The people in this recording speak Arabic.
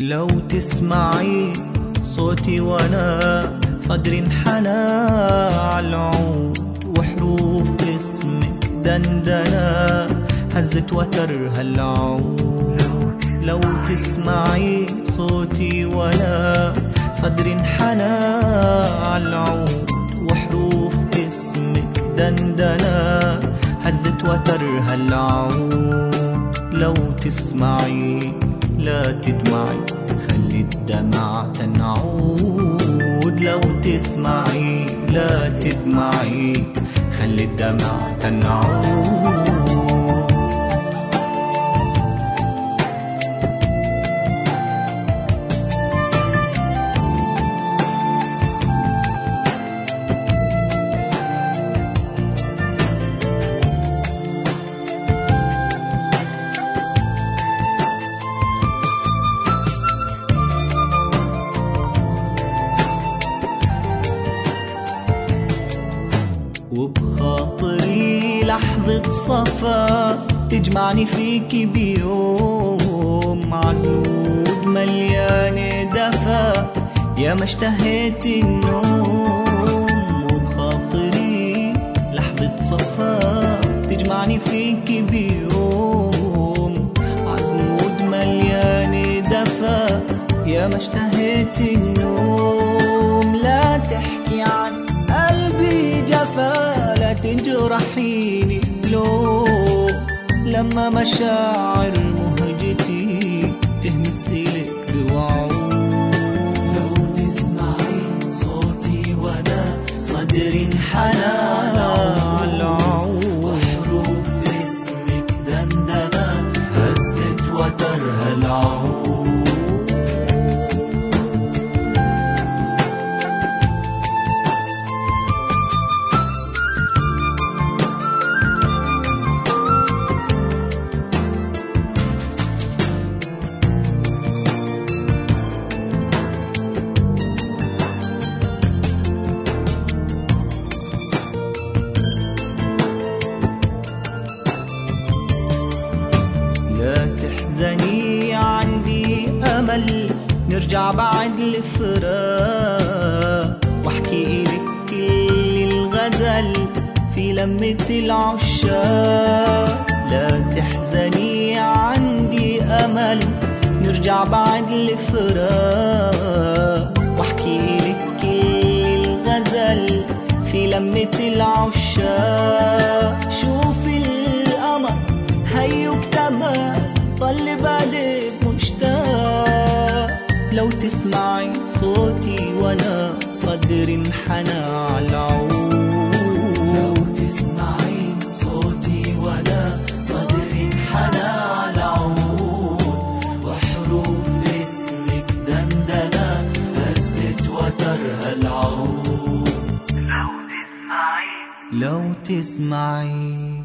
لو تسمعي صوتي وانا صدري انحنى عالعود، وحروف اسمك دندنة هزت وترها العود. لو تسمعي صوتي وانا صدري انحنى عالعود، وحروف اسمك دندنة هزت وترها العود. لو تسمعي لا تدمعي خلي الدمع تنعود. لو تسمعي لا تدمعي خلي الدمع تنعود. وبخاطري لحظة صفا تجمعني فيكي بيوم عزلود مليان دفا يا ما اشتهيت النوم. وبخاطري لحظة صفا تجمعني فيكي بيوم عزلود مليان دفا يا ما اشتهيت النوم. لا تحكي عن قلبي جفا لا تجرحيني لو لما مشاعر مهجتي تهمس إلك بوعود. لو تسمعي صوتي وانا صدري انحنى عالعود، وحروف اسمك دندنة هزت وترها العود. لا تحزني عندي أمل نرجع بعد الفراق، واحكي إلك كل الغزل في لمة العشاق. لا تحزني عندي أمل نرجع بعد الفراق، واحكي إلك كل الغزل في لمة العشاق. شوفي القمر هيو اكتمل طلب عليك مشتاق. لو تسمعي صوتي وانا صدري انحنى عالعود. لو تسمعي صوتي وانا صدري انحنى عالعود، وحروف اسمك دندنة هزت وترها العود. لو تسمعي